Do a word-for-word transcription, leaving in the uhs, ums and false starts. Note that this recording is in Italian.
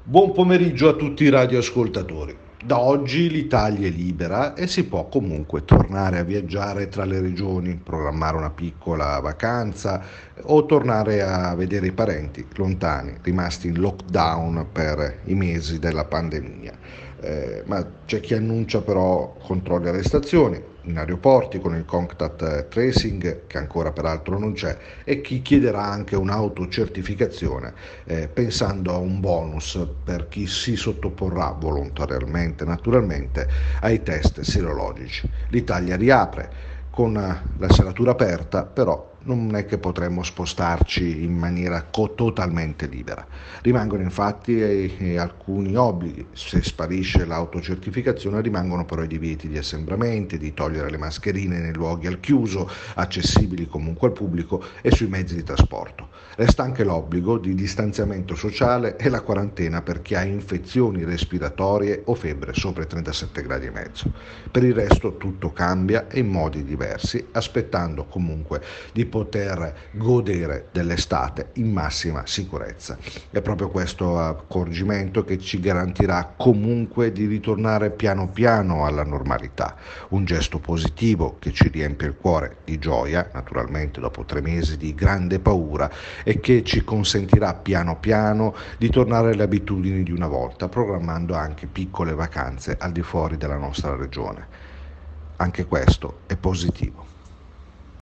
Buon pomeriggio a tutti i radioascoltatori. Da oggi l'Italia è libera e si può comunque tornare a viaggiare tra le regioni, programmare una piccola vacanza o tornare a vedere i parenti lontani, rimasti in lockdown per i mesi della pandemia. Eh, ma c'è chi annuncia però controlli e arrestazioni in aeroporti con il contact tracing, che ancora peraltro non c'è, e chi chiederà anche un'autocertificazione eh, pensando a un bonus per chi si sottoporrà volontariamente, naturalmente, ai test sierologici. L'Italia riapre con la serratura aperta, però non è che potremmo spostarci in maniera co- totalmente libera. Rimangono infatti eh, eh, alcuni obblighi. Se sparisce l'autocertificazione rimangono però i divieti di assembramenti, di togliere le mascherine nei luoghi al chiuso, accessibili comunque al pubblico, e sui mezzi di trasporto. Resta anche l'obbligo di distanziamento sociale e la quarantena per chi ha infezioni respiratorie o febbre sopra i trentasette gradi e mezzo. Per il resto tutto cambia e in modi diversi, aspettando comunque di poter godere dell'estate in massima sicurezza. È proprio questo accorgimento che ci garantirà comunque di ritornare piano piano alla normalità, un gesto positivo che ci riempie il cuore di gioia, naturalmente dopo tre mesi di grande paura, e che ci consentirà piano piano di tornare alle abitudini di una volta, programmando anche piccole vacanze al di fuori della nostra regione. Anche questo è positivo.